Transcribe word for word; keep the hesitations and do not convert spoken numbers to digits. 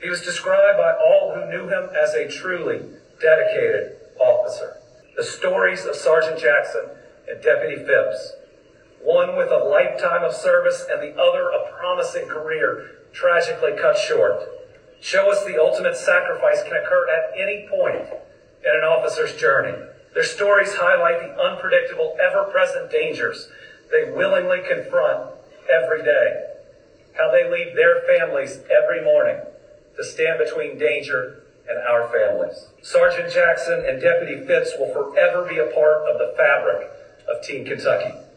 He was described by all who knew him as a truly dedicated officer. The stories of Sergeant Jackson and Deputy Phipps, one with a lifetime of service and the other a promising career tragically cut short, show us the ultimate sacrifice can occur at any point in an officer's journey. Their stories highlight the unpredictable, ever-present dangers they willingly confront every day, how they leave their families every morning to stand between danger and our families. Sergeant Jackson and Deputy Phipps will forever be a part of the fabric of Team Kentucky.